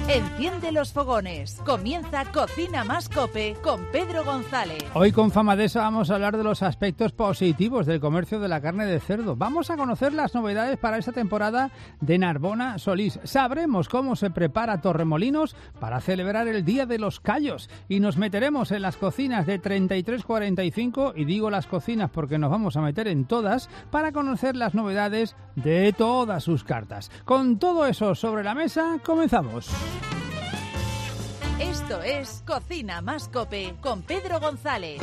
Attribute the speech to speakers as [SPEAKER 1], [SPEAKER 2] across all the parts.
[SPEAKER 1] Enciende los fogones. Comienza Cocina Más Cope con Pedro González.
[SPEAKER 2] Hoy con Famadesa vamos a hablar de los aspectos positivos del comercio de la carne de cerdo. Vamos a conocer las novedades para esta temporada de Narbona Solís. Sabremos cómo se prepara Torremolinos para celebrar el Día de los Callos. Y nos meteremos en las cocinas de 3345, y digo las cocinas porque nos vamos a meter en todas, para conocer las novedades de todas sus cartas. Con todo eso sobre la mesa, comenzamos.
[SPEAKER 1] Esto es Cocina Más Cope con Pedro González.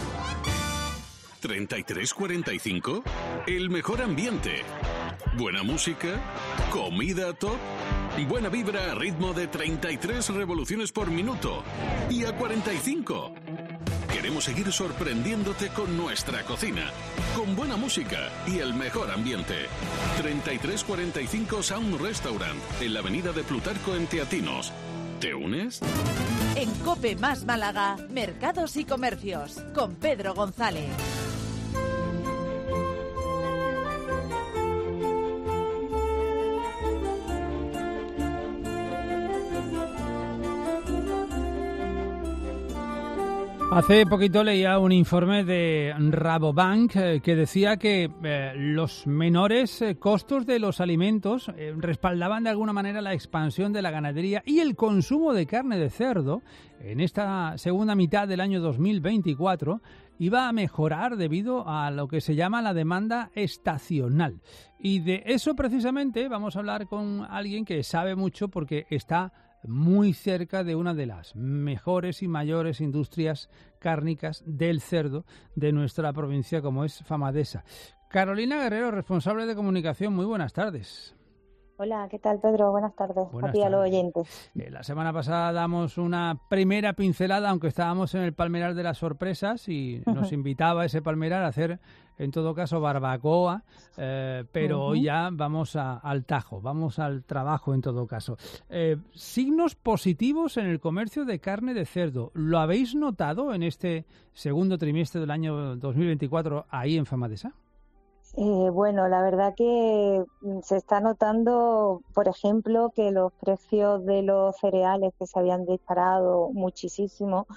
[SPEAKER 3] 3345, el mejor ambiente. Buena música, comida top, buena vibra a ritmo de 33 revoluciones por minuto. Y a 45. Queremos seguir sorprendiéndote con nuestra cocina, con buena música y el mejor ambiente. 3345 Sound Restaurant, en la avenida de Plutarco en Teatinos. ¿Te unes?
[SPEAKER 1] En Cope Más Málaga, Mercados y Comercios, con Pedro González.
[SPEAKER 2] Hace poquito leía un informe de Rabobank que decía que los menores costos de los alimentos respaldaban de alguna manera la expansión de la ganadería y el consumo de carne de cerdo en esta segunda mitad del año 2024 iba a mejorar debido a lo que se llama la demanda estacional. Y de eso precisamente vamos a hablar con alguien que sabe mucho porque está muy cerca de una de las mejores y mayores industrias cárnicas del cerdo de nuestra provincia, como es Famadesa. Carolina Guerrero, responsable de comunicación, muy buenas tardes.
[SPEAKER 4] Hola, ¿qué tal, Pedro? Buenas tardes.
[SPEAKER 2] Buenas
[SPEAKER 4] a ti y a los
[SPEAKER 2] tardes.
[SPEAKER 4] oyentes.
[SPEAKER 2] La semana pasada damos una primera pincelada, aunque estábamos en el Palmerar de las Sorpresas y nos invitaba ese Palmerar a hacer, en todo caso, barbacoa, pero hoy ya vamos al tajo, vamos al trabajo en todo caso. Signos positivos en el comercio de carne de cerdo. ¿Lo habéis notado en este segundo trimestre del año 2024 ahí en Famadesa?
[SPEAKER 4] Bueno, la verdad que se está notando, por ejemplo, que los precios de los cereales que se habían disparado muchísimo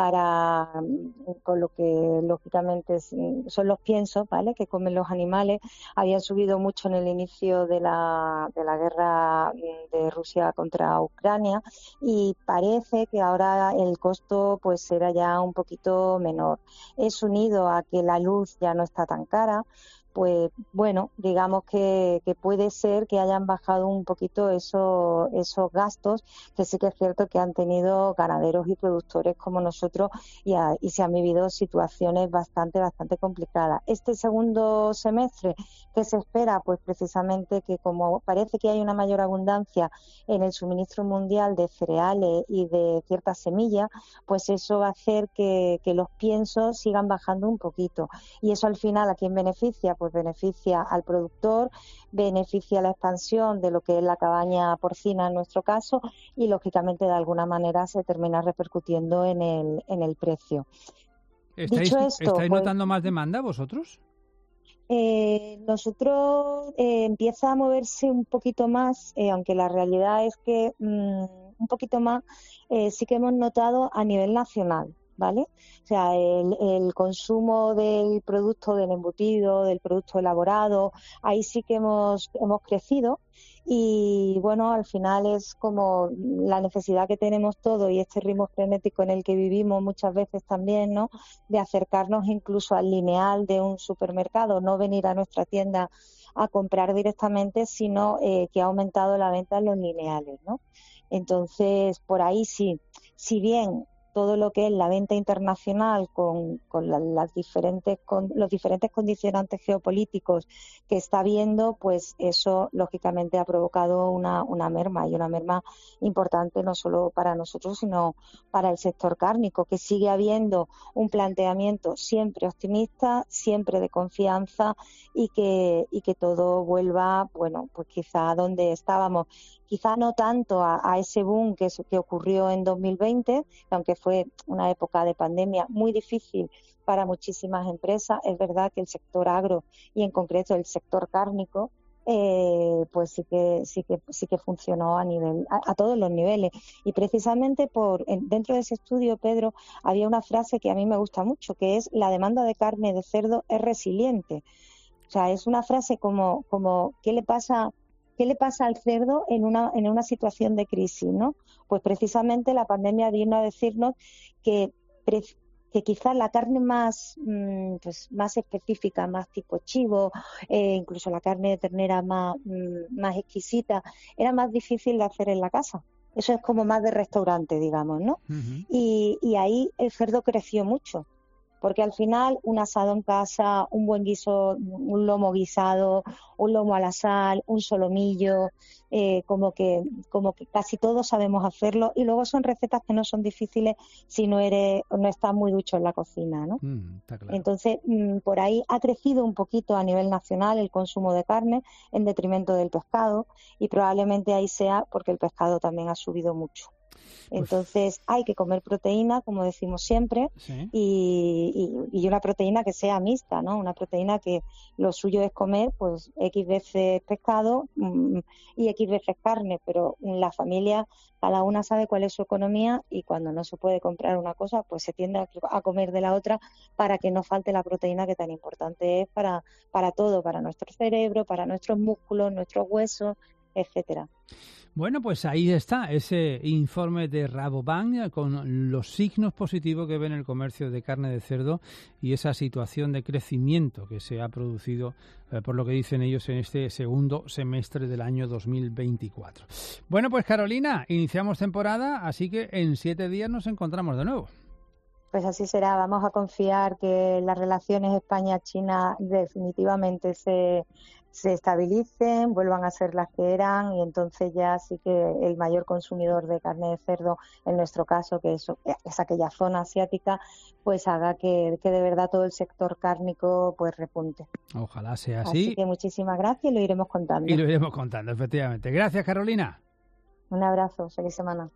[SPEAKER 4] con lo que lógicamente son los piensos, ¿vale?, que comen los animales, habían subido mucho en el inicio de la guerra de Rusia contra Ucrania, y parece que ahora el costo pues será ya un poquito menor. Es unido a que la luz ya no está tan cara. Pues bueno, digamos que puede ser que hayan bajado un poquito esos gastos, que sí que es cierto que han tenido ganaderos y productores como nosotros y se han vivido situaciones bastante complicadas. Este segundo semestre, ¿qué se espera? Pues precisamente que como parece que hay una mayor abundancia en el suministro mundial de cereales y de ciertas semillas, pues eso va a hacer que los piensos sigan bajando un poquito. Y eso al final, ¿a quién beneficia? Pues beneficia al productor, beneficia la expansión de lo que es la cabaña porcina en nuestro caso, y lógicamente de alguna manera se termina repercutiendo en el precio.
[SPEAKER 2] ¿Estáis
[SPEAKER 4] pues,
[SPEAKER 2] notando más demanda vosotros?
[SPEAKER 4] Nosotros empieza a moverse un poquito más, aunque la realidad es que un poquito más sí que hemos notado a nivel nacional, ¿vale? O sea, el consumo del producto del embutido, del producto elaborado, ahí sí que hemos crecido. Y bueno, al final es como la necesidad que tenemos todos y este ritmo frenético en el que vivimos muchas veces también, ¿no?, de acercarnos incluso al lineal de un supermercado, no venir a nuestra tienda a comprar directamente, sino que ha aumentado la venta en los lineales, ¿no? Entonces, por ahí sí, si bien todo lo que es la venta internacional con los diferentes condicionantes geopolíticos que está habiendo, pues eso lógicamente ha provocado una merma, y una merma importante no solo para nosotros, sino para el sector cárnico, que sigue habiendo un planteamiento siempre optimista, siempre de confianza, y que todo vuelva, bueno, pues quizá a donde estábamos. Quizá no tanto a ese boom que ocurrió en 2020, aunque fue una época de pandemia muy difícil para muchísimas empresas. Es verdad que el sector agro y en concreto el sector cárnico pues sí que funcionó a todos los niveles. Y precisamente dentro de ese estudio, Pedro, había una frase que a mí me gusta mucho, que es: la demanda de carne de cerdo es resiliente. O sea, es una frase como ¿qué le pasa al cerdo en una situación de crisis, ¿no? Pues precisamente la pandemia vino a decirnos que quizás la carne más específica, más tipo chivo, incluso la carne de ternera más exquisita, era más difícil de hacer en la casa. Eso es como más de restaurante, digamos, ¿no?
[SPEAKER 2] Uh-huh.
[SPEAKER 4] Y ahí el cerdo creció mucho. Porque al final un asado en casa, un buen guiso, un lomo guisado, un lomo a la sal, un solomillo, como que casi todos sabemos hacerlo, y luego son recetas que no son difíciles si no estás muy ducho en la cocina, ¿no?
[SPEAKER 2] Está claro.
[SPEAKER 4] Entonces, por ahí ha crecido un poquito a nivel nacional el consumo de carne en detrimento del pescado, y probablemente ahí sea porque el pescado también ha subido mucho. Entonces hay que comer proteína, como decimos siempre,
[SPEAKER 2] sí.
[SPEAKER 4] y una proteína que sea mixta, ¿no? Una proteína que lo suyo es comer pues X veces pescado y X veces carne, pero la familia cada una sabe cuál es su economía, y cuando no se puede comprar una cosa pues se tiende a comer de la otra para que no falte la proteína que tan importante es para todo, para nuestro cerebro, para nuestros músculos, nuestros huesos, etcétera.
[SPEAKER 2] Bueno, pues ahí está ese informe de Rabobank con los signos positivos que ve en el comercio de carne de cerdo y esa situación de crecimiento que se ha producido, por lo que dicen ellos, en este segundo semestre del año 2024. Bueno, pues Carolina, iniciamos temporada, así que en 7 días nos encontramos de nuevo.
[SPEAKER 4] Pues así será. Vamos a confiar que las relaciones España-China definitivamente se estabilicen, vuelvan a ser las que eran, y entonces ya sí que el mayor consumidor de carne de cerdo, en nuestro caso, que es aquella zona asiática, pues haga que de verdad todo el sector cárnico pues repunte.
[SPEAKER 2] Ojalá sea así.
[SPEAKER 4] Así que muchísimas gracias y lo iremos contando.
[SPEAKER 2] Y lo iremos contando, efectivamente. Gracias, Carolina.
[SPEAKER 4] Un abrazo, feliz semana.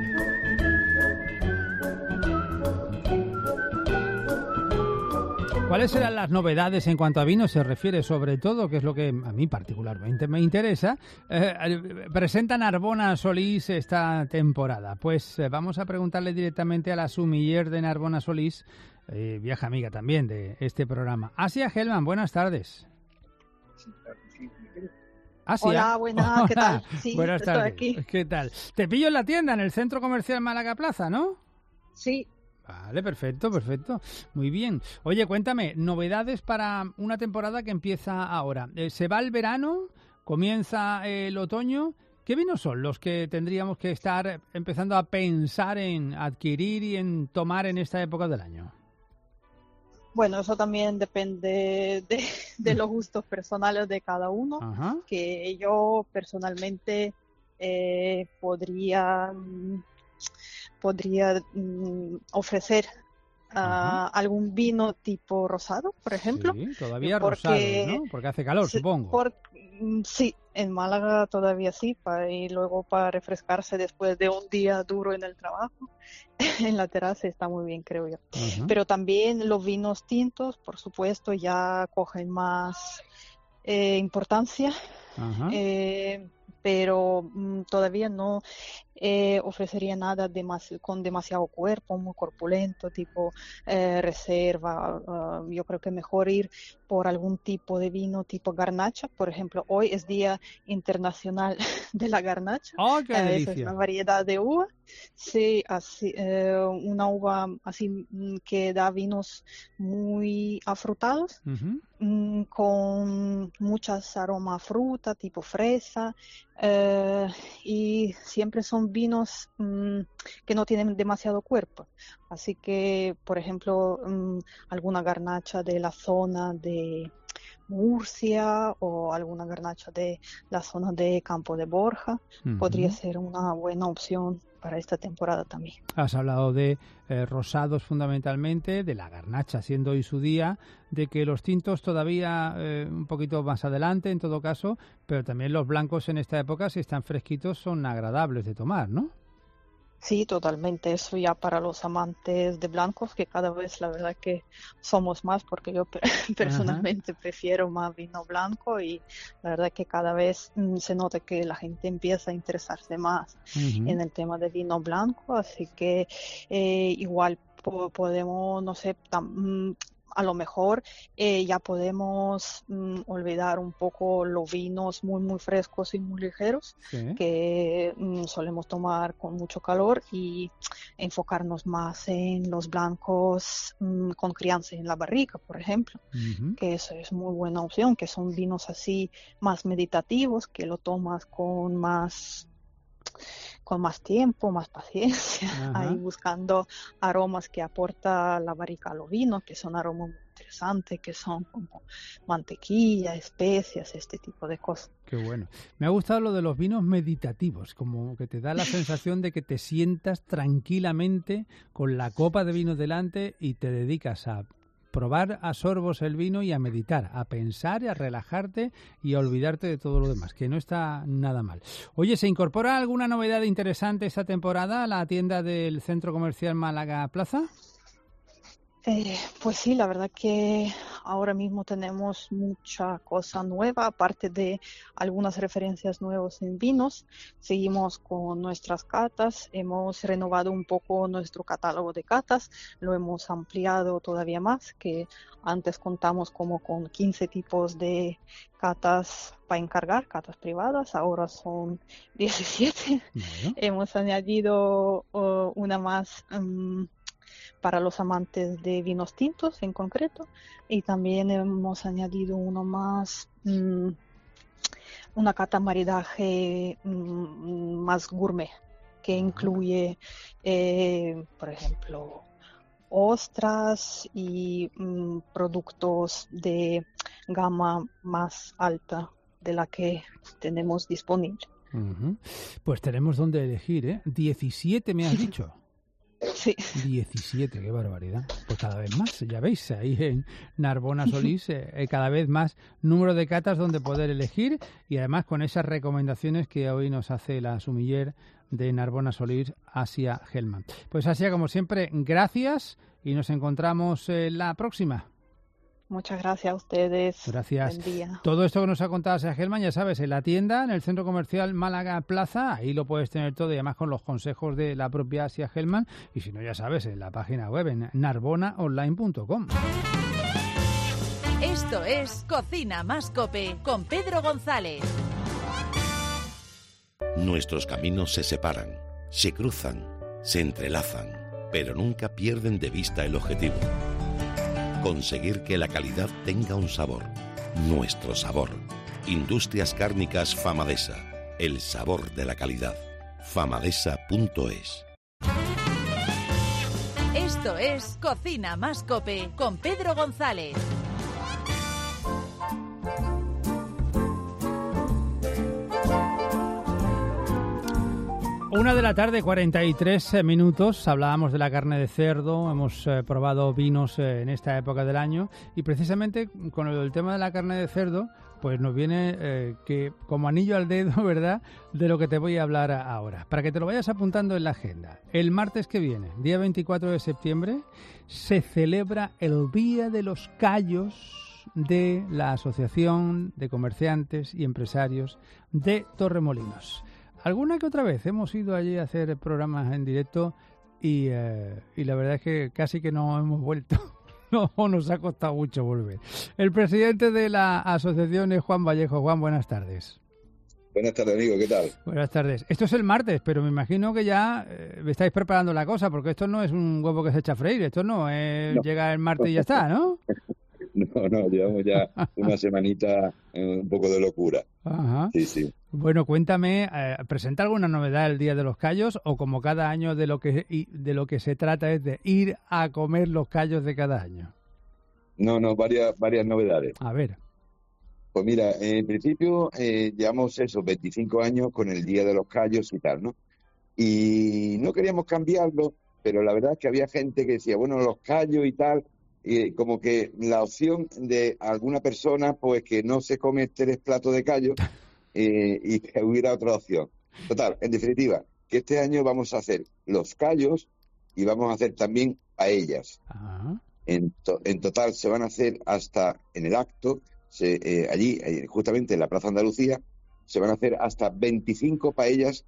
[SPEAKER 2] ¿Cuáles serán las novedades en cuanto a vino se refiere, sobre todo, que es lo que a mí particularmente me interesa? Presenta Narbona Solís esta temporada. Pues vamos a preguntarle directamente a la sumiller de Narbona Solís, vieja amiga también de este programa. Asia Hellman, buenas tardes. Asia.
[SPEAKER 5] Hola, buenas, ¿qué tal? Sí,
[SPEAKER 2] buenas tardes.
[SPEAKER 5] Estoy aquí.
[SPEAKER 2] ¿Qué tal? Te pillo en la tienda, en el Centro Comercial Málaga Plaza, ¿no?
[SPEAKER 5] Sí.
[SPEAKER 2] Vale, perfecto. Muy bien. Oye, cuéntame, novedades para una temporada que empieza ahora. Se va el verano, comienza el otoño. ¿Qué vinos son los que tendríamos que estar empezando a pensar en adquirir y en tomar en esta época del año?
[SPEAKER 5] Bueno, eso también depende de los gustos personales de cada uno.
[SPEAKER 2] Ajá.
[SPEAKER 5] Que yo personalmente podría ofrecer algún vino tipo rosado, por ejemplo.
[SPEAKER 2] Sí, todavía rosado, ¿no? Porque hace calor, supongo.
[SPEAKER 5] Sí, en Málaga todavía sí, y luego para refrescarse después de un día duro en el trabajo, en la terraza está muy bien, creo yo.
[SPEAKER 2] Uh-huh.
[SPEAKER 5] Pero también los vinos tintos, por supuesto, ya cogen más importancia.
[SPEAKER 2] Uh-huh.
[SPEAKER 5] Pero todavía no ofrecería nada con demasiado cuerpo, muy corpulento, tipo reserva. Yo creo que mejor ir por algún tipo de vino tipo garnacha. Por ejemplo, hoy es Día Internacional de la Garnacha.
[SPEAKER 2] ¡Oh, qué delicia!
[SPEAKER 5] Esa es una variedad de uva. Sí, así, una uva así que da vinos muy afrutados.
[SPEAKER 2] Uh-huh.
[SPEAKER 5] Con muchas aromas a fruta, tipo fresa, y siempre son vinos que no tienen demasiado cuerpo. Así que, por ejemplo, alguna garnacha de la zona de Murcia o alguna garnacha de la zona de Campo de Borja podría ser una buena opción para esta temporada también.
[SPEAKER 2] Has hablado de rosados fundamentalmente, de la garnacha siendo hoy su día, de que los tintos todavía un poquito más adelante en todo caso, pero también los blancos en esta época, si están fresquitos, son agradables de tomar, ¿no?
[SPEAKER 5] Sí, totalmente. Eso ya para los amantes de blancos, que cada vez la verdad que somos más, porque yo personalmente prefiero más vino blanco y la verdad que cada vez se nota que la gente empieza a interesarse más en el tema de vino blanco, así que igual podemos, no sé, a lo mejor ya podemos olvidar un poco los vinos muy, muy frescos y muy ligeros que solemos tomar con mucho calor y enfocarnos más en los blancos con crianza en la barrica, por ejemplo, que eso es muy buena opción, que son vinos así más meditativos, que lo tomas con más tiempo, más paciencia, ahí buscando aromas que aporta la barrica a los vinos, que son aromas muy interesantes, que son como mantequilla, especias, este tipo de cosas.
[SPEAKER 2] Qué bueno. Me ha gustado lo de los vinos meditativos, como que te da la sensación de que te sientas tranquilamente con la copa de vino delante y te dedicas a probar a sorbos el vino y a meditar, a pensar y a relajarte y a olvidarte de todo lo demás, que no está nada mal. Oye, ¿se incorpora alguna novedad interesante esta temporada a la tienda del Centro Comercial Málaga Plaza?
[SPEAKER 5] Pues sí, la verdad que ahora mismo tenemos mucha cosa nueva, aparte de algunas referencias nuevas en vinos. Seguimos con nuestras catas, hemos renovado un poco nuestro catálogo de catas, lo hemos ampliado todavía más, que antes contamos como con 15 tipos de catas para encargar, catas privadas, ahora son 17. Hemos añadido una más para los amantes de vinos tintos en concreto, y también hemos añadido uno más, una cata maridaje más gourmet, que incluye, por ejemplo, ostras y productos de gama más alta de la que tenemos disponible.
[SPEAKER 2] Pues tenemos donde elegir, ¿eh? 17 me has dicho.
[SPEAKER 5] Sí.
[SPEAKER 2] 17, qué barbaridad. Pues cada vez más, ya veis, ahí en Narbona Solís, cada vez más número de catas donde poder elegir, y además con esas recomendaciones que hoy nos hace la sumiller de Narbona Solís, Asia Hellman. Pues Asia, como siempre, gracias y nos encontramos la próxima.
[SPEAKER 5] Muchas gracias a ustedes.
[SPEAKER 2] Gracias.
[SPEAKER 5] Buen día.
[SPEAKER 2] Todo esto que nos ha contado Asia Hellman, ya sabes, en la tienda, en el Centro Comercial Málaga Plaza, ahí lo puedes tener todo y además con los consejos de la propia Asia Hellman, y si no, ya sabes, en la página web, en narbonaonline.com.
[SPEAKER 1] Esto es Cocina Más Cope con Pedro González.
[SPEAKER 6] Nuestros caminos se separan, se cruzan, se entrelazan, pero nunca pierden de vista el objetivo. Conseguir que la calidad tenga un sabor, nuestro sabor. Industrias Cárnicas Famadesa, el sabor de la calidad. famadesa.es.
[SPEAKER 1] Esto es Cocina Más Cope con Pedro González.
[SPEAKER 2] 1 de la tarde, 43 minutos. Hablábamos de la carne de cerdo, hemos probado vinos en esta época del año, y precisamente con el tema de la carne de cerdo, pues nos viene que como anillo al dedo, ¿verdad?, de lo que te voy a hablar ahora, para que te lo vayas apuntando en la agenda. El martes que viene, día 24 de septiembre, se celebra el Día de los Callos de la Asociación de Comerciantes y Empresarios de Torremolinos. Alguna que otra vez hemos ido allí a hacer programas en directo y la verdad es que casi que no hemos vuelto. No, nos ha costado mucho volver. El presidente de la asociación es Juan Vallejo. Juan, buenas tardes.
[SPEAKER 7] Buenas tardes, amigo, ¿qué tal?
[SPEAKER 2] Buenas tardes. Esto es el martes, pero me imagino que ya estáis preparando la cosa, porque esto no es un huevo que se echa a freír, esto no es llega el martes y ya está, ¿no?
[SPEAKER 7] No, llevamos ya una semanita un poco de locura.
[SPEAKER 2] Ajá.
[SPEAKER 7] Sí.
[SPEAKER 2] Bueno, cuéntame, ¿presenta alguna novedad el Día de los Callos, o como cada año de lo que se trata es de ir a comer los callos de cada año?
[SPEAKER 7] No, varias novedades.
[SPEAKER 2] A ver.
[SPEAKER 7] Pues mira, en principio llevamos 25 años con el Día de los Callos y tal, ¿no? Y no queríamos cambiarlo, pero la verdad es que había gente que decía, bueno, los callos y tal, como que la opción de alguna persona, pues que no se come 3 platos de callos y que hubiera otra opción. Total, en definitiva, que este año vamos a hacer los callos y vamos a hacer también paellas.
[SPEAKER 2] Ajá.
[SPEAKER 7] En total se van a hacer hasta en el acto, allí, justamente en la Plaza Andalucía, se van a hacer hasta 25 paellas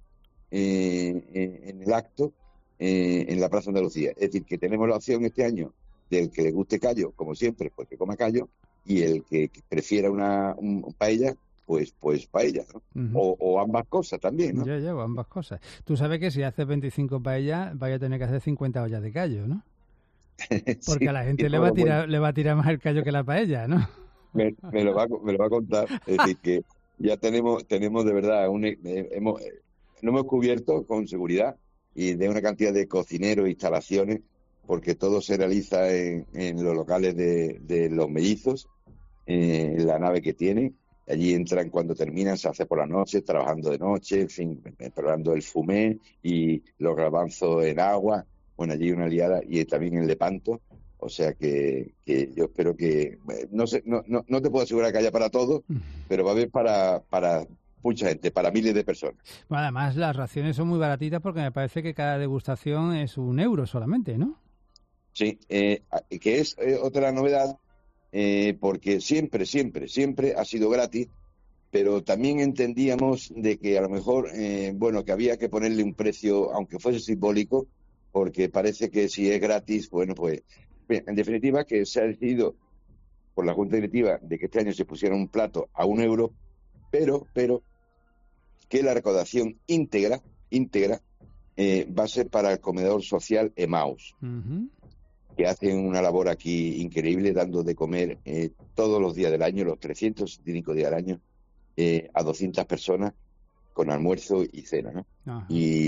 [SPEAKER 7] en el acto en la Plaza Andalucía. Es decir, que tenemos la opción este año del que le guste callo, como siempre, pues que coma callo, y el que prefiera un paella, pues paella, ¿no?
[SPEAKER 2] Uh-huh.
[SPEAKER 7] O ambas cosas también, ¿no?
[SPEAKER 2] Ya, o ambas cosas. Tú sabes que si haces 25 paellas, vaya a tener que hacer 50 ollas de callo, ¿no? Porque
[SPEAKER 7] Sí,
[SPEAKER 2] a la gente le va a tirar más el callo que la paella, ¿no?
[SPEAKER 7] Me lo va a contar. Es decir, que ya tenemos de verdad, no hemos cubierto con seguridad y de una cantidad de cocineros, instalaciones, porque todo se realiza en los locales de los mellizos, en la nave que tienen. Allí entran cuando terminan, se hace por la noche, trabajando de noche, en fin, preparando el fumé y los garbanzos en agua. Bueno, allí una liada y también el Lepanto. O sea que yo espero que... No te puedo asegurar que haya para todos, pero va a haber para mucha gente, para miles de personas.
[SPEAKER 2] Bueno, además, las raciones son muy baratitas porque me parece que cada degustación es €1 solamente, ¿no?
[SPEAKER 7] Sí, que es otra novedad, porque siempre ha sido gratis, pero también entendíamos de que a lo mejor, que había que ponerle un precio, aunque fuese simbólico, porque parece que si es gratis, bueno, pues, en definitiva, que se ha decidido por la Junta Directiva de que este año se pusiera un plato a €1, pero que la recaudación íntegra va a ser para el comedor social Emaús,
[SPEAKER 2] Uh-huh.
[SPEAKER 7] que hacen una labor aquí increíble, dando de comer todos los días del año, los 365 días del año, a 200 personas con almuerzo y cena, ¿no?
[SPEAKER 2] Ajá.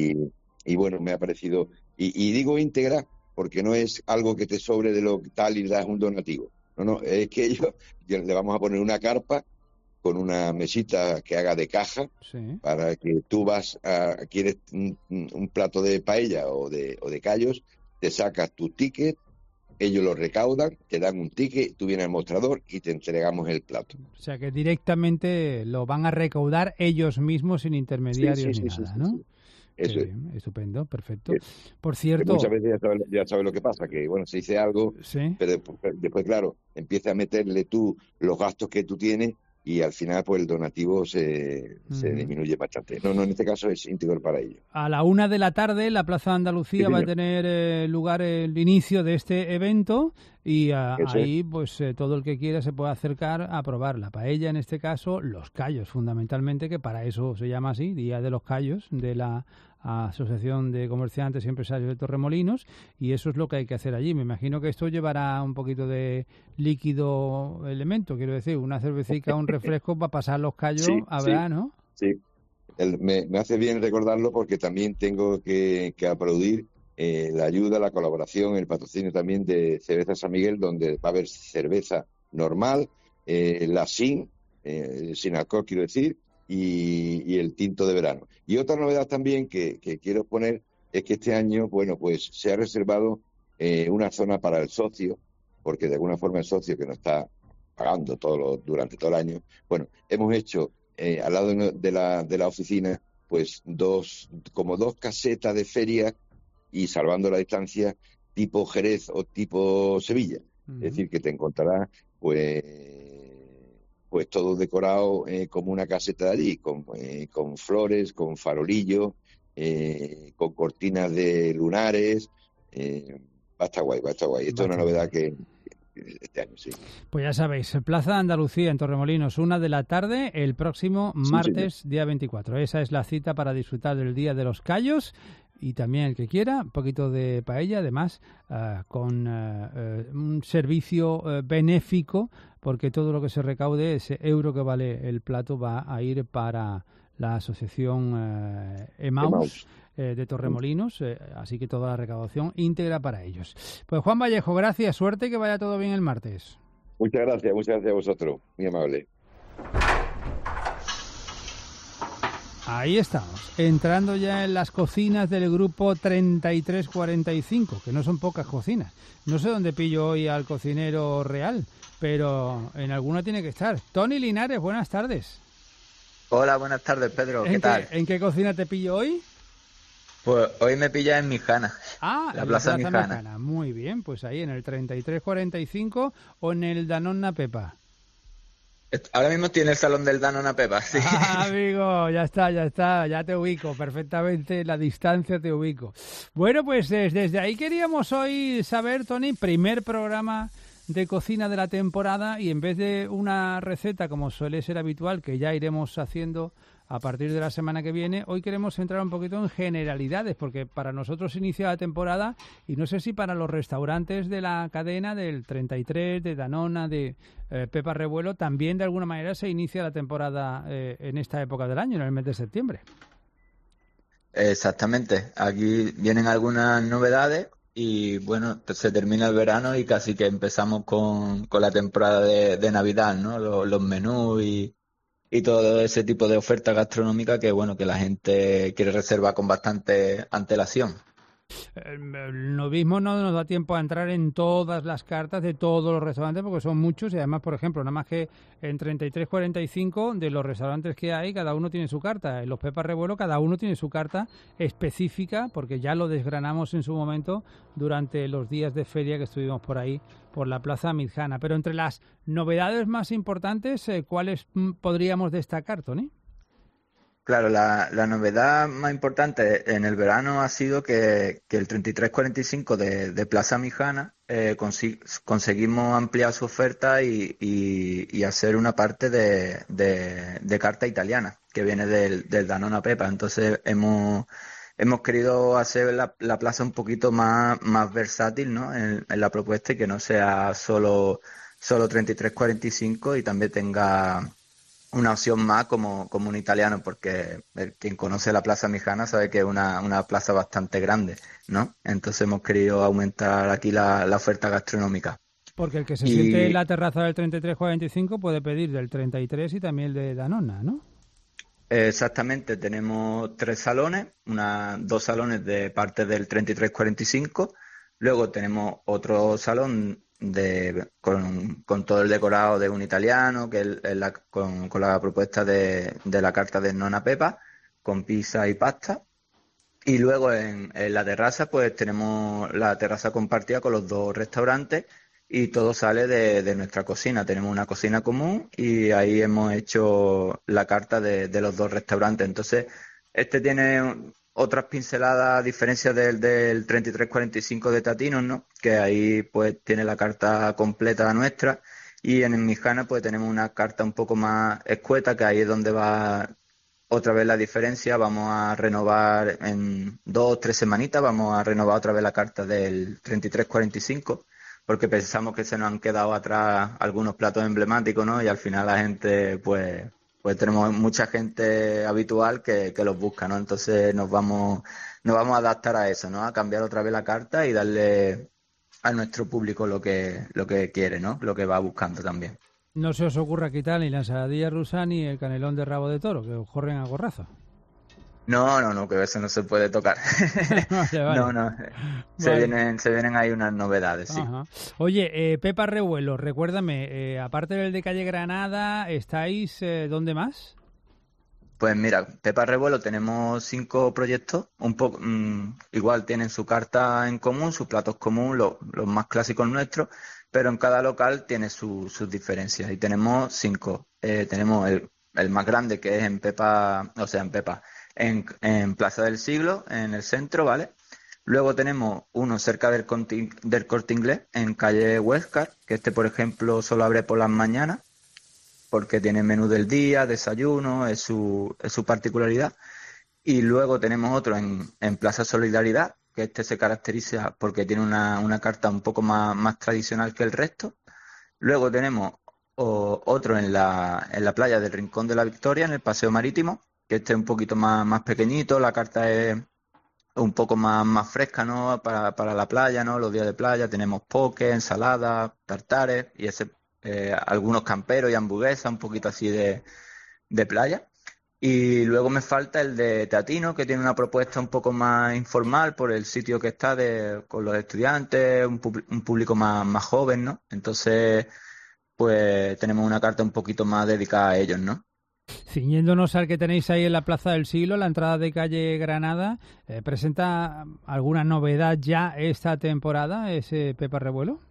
[SPEAKER 7] Y bueno, me ha parecido... Y digo íntegra porque no es algo que te sobre de lo tal y das un donativo. No, es que le vamos a poner una carpa con una mesita que haga de caja,
[SPEAKER 2] Sí.
[SPEAKER 7] para que tú quieres un plato de paella o de callos, te sacas tu ticket, ellos lo recaudan, te dan un ticket, tú vienes al mostrador y te entregamos el plato.
[SPEAKER 2] O sea que directamente lo van a recaudar ellos mismos sin intermediarios ni nada, ¿no?
[SPEAKER 7] Sí. Eso es.
[SPEAKER 2] Bien, estupendo, perfecto.
[SPEAKER 7] Sí.
[SPEAKER 2] Por cierto...
[SPEAKER 7] Muchas veces ya sabes lo que pasa, que bueno, se dice algo,
[SPEAKER 2] Sí.
[SPEAKER 7] pero después, claro, empieza a meterle tú los gastos que tú tienes y al final pues el donativo se disminuye bastante. No, en este caso es íntegro para ellos.
[SPEAKER 2] A la 1 de la tarde la Plaza Andalucía
[SPEAKER 7] Sí,
[SPEAKER 2] va a
[SPEAKER 7] señor.
[SPEAKER 2] tener lugar el inicio de este evento y
[SPEAKER 7] Eso
[SPEAKER 2] ahí pues todo el que quiera se puede acercar a probar la paella, en este caso los callos fundamentalmente, que para eso se llama así, Día de los Callos, de la Asociación de Comerciantes y Empresarios de Torremolinos, y eso es lo que hay que hacer allí. Me imagino que esto llevará un poquito de líquido elemento, quiero decir, una cervecita, un refresco para pasar los callos,
[SPEAKER 7] Sí,
[SPEAKER 2] habrá, ¿no?
[SPEAKER 7] Sí, me hace bien recordarlo porque también tengo que aplaudir la ayuda, la colaboración, el patrocinio también de Cerveza San Miguel, donde va a haber cerveza normal, la sin alcohol, quiero decir, y el tinto de verano. Y otra novedad también que quiero poner es que este año, bueno, pues se ha reservado una zona para el socio, porque de alguna forma el socio que nos está pagando durante todo el año, bueno, hemos hecho al lado de la oficina, pues dos casetas de feria y salvando la distancia tipo Jerez o tipo Sevilla.
[SPEAKER 2] Uh-huh.
[SPEAKER 7] Es decir, que te encontrarás pues todo decorado como una caseta de allí, con flores, con farolillos, con cortinas de lunares. Va a estar guay. Esto es una novedad que este año, sí.
[SPEAKER 2] Pues ya sabéis, Plaza Andalucía en Torremolinos, 1 de la tarde, el próximo martes, día 24. Esa es la cita para disfrutar del Día de los Callos. Y también el que quiera, un poquito de paella, además, con un servicio benéfico, porque todo lo que se recaude, ese euro que vale el plato, va a ir para la asociación Emaús de Torremolinos, así que toda la recaudación íntegra para ellos. Pues Juan Vallejo, gracias, suerte y que vaya todo bien el martes.
[SPEAKER 7] Muchas gracias a vosotros, muy amable.
[SPEAKER 2] Ahí estamos, entrando ya en las cocinas del grupo 3345, que no son pocas cocinas. No sé dónde pillo hoy al cocinero real, pero en alguna tiene que estar. Tony Linares, buenas tardes.
[SPEAKER 8] Hola, buenas tardes, Pedro. ¿Qué tal?
[SPEAKER 2] ¿En qué cocina te pillo hoy?
[SPEAKER 8] Pues hoy me pilla en Mijana,
[SPEAKER 2] Ah,
[SPEAKER 8] la
[SPEAKER 2] en la
[SPEAKER 8] Plaza
[SPEAKER 2] Plaza
[SPEAKER 8] Mijana.
[SPEAKER 2] Mexicana. Muy bien, pues ahí en el 3345 o en el Danone Pepa.
[SPEAKER 8] Ahora mismo estoy en el salón del Danone Pepa, sí.
[SPEAKER 2] Ah, amigo, ya está, ya te ubico perfectamente, la distancia te ubico. Bueno, pues desde ahí queríamos hoy saber, Tony, primer programa de cocina de la temporada y en vez de una receta como suele ser habitual, que ya iremos haciendo a partir de la semana que viene, hoy queremos entrar un poquito en generalidades, porque para nosotros inicia la temporada y no sé si para los restaurantes de la cadena del 33, de Danona, de Pepa Revuelo, también de alguna manera se inicia la temporada en esta época del año, en el mes de septiembre.
[SPEAKER 8] Exactamente. Aquí vienen algunas novedades y bueno, se termina el verano y casi que empezamos con la temporada de Navidad, ¿no? Los menús y todo ese tipo de oferta gastronómica que bueno, que la gente quiere reservar con bastante antelación.
[SPEAKER 2] El novismo no nos da tiempo a entrar en todas las cartas de todos los restaurantes porque son muchos y además, por ejemplo, nada más que en 33-45 de los restaurantes que hay, cada uno tiene su carta. En los Pepa Revuelo cada uno tiene su carta específica porque ya lo desgranamos en su momento durante los días de feria que estuvimos por ahí, por la Plaza Midjana. Pero entre las novedades más importantes, ¿cuáles podríamos destacar, Tony?
[SPEAKER 8] Claro, la novedad más importante en el verano ha sido que el 3345 de Plaza Mijana conseguimos ampliar su oferta y hacer una parte de carta italiana que viene del Danone Pepa. Entonces hemos querido hacer la plaza un poquito más versátil, ¿no? En la propuesta y que no sea solo 3345 y también tenga una opción más como un italiano, porque quien conoce la Plaza Mijana sabe que es una plaza bastante grande, ¿no? Entonces hemos querido aumentar aquí la oferta gastronómica.
[SPEAKER 2] Porque el que se siente en la terraza del 3345 puede pedir del 33 y también el de Danona, ¿no?
[SPEAKER 8] Exactamente, tenemos 3 salones, 2 salones de parte del 3345, luego tenemos otro salón con todo el decorado de un italiano, que es con la propuesta de la carta de Nonna Pepa, con pizza y pasta. Y luego en la terraza, pues tenemos la terraza compartida con los 2 restaurantes y todo sale de nuestra cocina. Tenemos una cocina común y ahí hemos hecho la carta de los 2 restaurantes. Entonces, este tiene otras pinceladas a diferencia del 3345 de Tatinos, ¿no? Que ahí pues tiene la carta completa nuestra y en Mijana pues tenemos una carta un poco más escueta, que ahí es donde va otra vez la diferencia. Vamos a renovar en 2 o 3 semanitas, vamos a renovar otra vez la carta del 3345 porque pensamos que se nos han quedado atrás algunos platos emblemáticos, ¿no? Y al final la gente pues tenemos mucha gente habitual que los busca, ¿no? Entonces nos vamos a adaptar a eso, ¿no? A cambiar otra vez la carta y darle a nuestro público lo que quiere, ¿no? Lo que va buscando también.
[SPEAKER 2] No se os ocurra quitar ni la ensaladilla rusa ni el canelón de rabo de toro, que os corren a gorrazo.
[SPEAKER 8] No, que eso no se puede tocar.
[SPEAKER 2] Vale.
[SPEAKER 8] No. Se vienen ahí unas novedades, sí.
[SPEAKER 2] Ajá. Oye, Pepa Revuelo, recuérdame, aparte del de calle Granada, ¿estáis dónde más?
[SPEAKER 8] Pues mira, Pepa Revuelo tenemos 5 proyectos, un poco igual tienen su carta en común, sus platos comunes, los más clásicos nuestros, pero en cada local tiene sus diferencias y tenemos 5. Tenemos el más grande, que es en Pepa, en Plaza del Siglo, en el centro, ¿vale? Luego tenemos uno cerca del Corte Inglés, en calle Huéscar, que por ejemplo, solo abre por las mañanas, porque tiene menú del día, desayuno, es su particularidad. Y luego tenemos otro en Plaza Solidaridad, que se caracteriza porque tiene una carta un poco más tradicional que el resto. Luego tenemos otro en la playa del Rincón de la Victoria, en el Paseo Marítimo, que es un poquito más pequeñito, la carta es un poco más fresca, ¿no? Para la playa, ¿no? Los días de playa tenemos poke, ensaladas, tartares y algunos camperos y hamburguesas, un poquito así de playa. Y luego me falta el de Teatino, que tiene una propuesta un poco más informal por el sitio que está con los estudiantes, un público más joven, ¿no? Entonces, pues tenemos una carta un poquito más dedicada a ellos, ¿no?
[SPEAKER 2] Ciñéndonos al que tenéis ahí en la Plaza del Siglo, la entrada de calle Granada, ¿presenta alguna novedad ya esta temporada, ese Pepa Revuelo?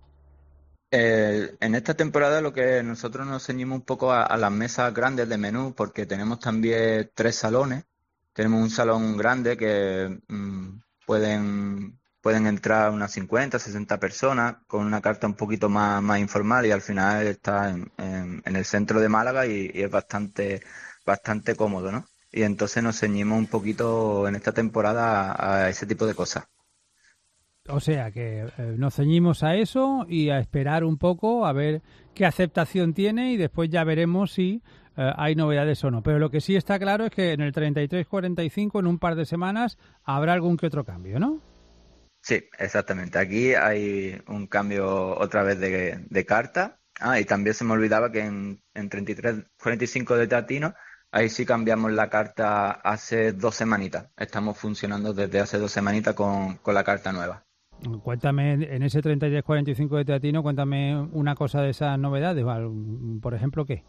[SPEAKER 8] En esta temporada lo que nosotros nos ceñimos un poco a las mesas grandes de menú, porque tenemos también 3 salones. Tenemos un salón grande que pueden entrar unas 50, 60 personas con una carta un poquito más informal, y al final está en el centro de Málaga y es bastante cómodo, ¿no? Y entonces nos ceñimos un poquito en esta temporada a ese tipo de cosas.
[SPEAKER 2] O sea que nos ceñimos a eso y a esperar un poco a ver qué aceptación tiene, y después ya veremos si hay novedades o no. Pero lo que sí está claro es que en el 33-45, en un par de semanas, habrá algún que otro cambio, ¿no?
[SPEAKER 8] Sí, exactamente. Aquí hay un cambio otra vez de carta. Y también se me olvidaba que en 33-45 de Teatino, ahí sí cambiamos la carta hace 2 semanitas. Estamos funcionando desde hace 2 semanitas con la carta nueva.
[SPEAKER 2] Cuéntame, en ese 33-45 de Teatino, cuéntame una cosa de esas novedades. Por ejemplo, ¿qué?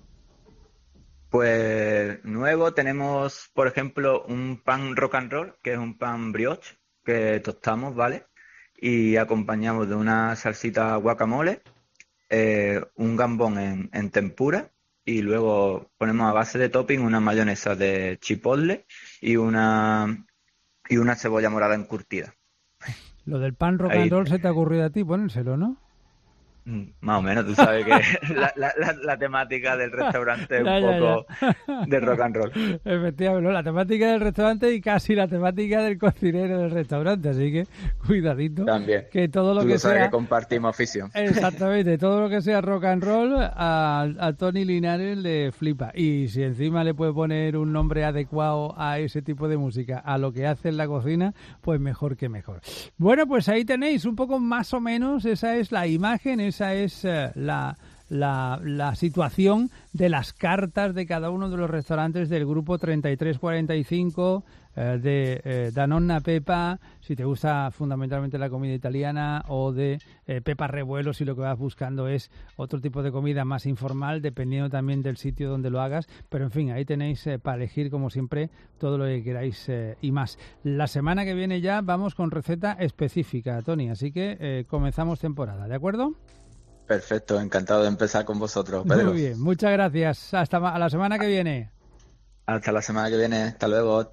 [SPEAKER 8] Pues nuevo tenemos, por ejemplo, un pan rock and roll, que es un pan brioche que tostamos, ¿vale? Y acompañamos de una salsita guacamole, un gambón en tempura, y luego ponemos a base de topping una mayonesa de chipotle y una cebolla morada encurtida.
[SPEAKER 2] Lo del pan rock and roll se te ha ocurrido a ti ponérselo, ¿no?
[SPEAKER 8] Más o menos, tú sabes que la temática del restaurante es un poco de rock and roll.
[SPEAKER 2] Efectivamente, la temática del restaurante y casi la temática del cocinero del restaurante, así que cuidadito.
[SPEAKER 8] También.
[SPEAKER 2] Que todo lo
[SPEAKER 8] tú
[SPEAKER 2] que
[SPEAKER 8] lo sabes
[SPEAKER 2] sea,
[SPEAKER 8] que compartimos afición.
[SPEAKER 2] Exactamente, todo lo que sea rock and roll a Tony Linares le flipa. Y si encima le puede poner un nombre adecuado a ese tipo de música, a lo que hace en la cocina, pues mejor que mejor. Bueno, pues ahí tenéis un poco más o menos, esa es la imagen, esa es la situación de las cartas de cada uno de los restaurantes del grupo 3345 de Danonna Pepa, si te gusta fundamentalmente la comida italiana, o de Pepa Revuelo si lo que vas buscando es otro tipo de comida más informal, dependiendo también del sitio donde lo hagas. Pero en fin, ahí tenéis para elegir como siempre todo lo que queráis y más. La semana que viene ya vamos con receta específica, Tony, así que comenzamos temporada, ¿de acuerdo?
[SPEAKER 8] Perfecto, encantado de empezar con vosotros, Pedro.
[SPEAKER 2] Muy bien, muchas gracias. Hasta la semana que viene.
[SPEAKER 8] Hasta la semana que viene, hasta luego.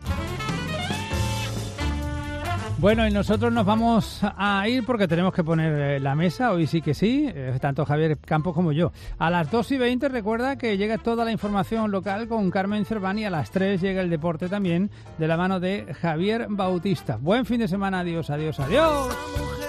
[SPEAKER 2] Bueno, y nosotros nos vamos a ir porque tenemos que poner la mesa, hoy sí que sí, tanto Javier Campos como yo. A las 2:20 recuerda que llega toda la información local con Carmen Cervani, a las 3 llega el deporte también, de la mano de Javier Bautista. Buen fin de semana, adiós, adiós, adiós.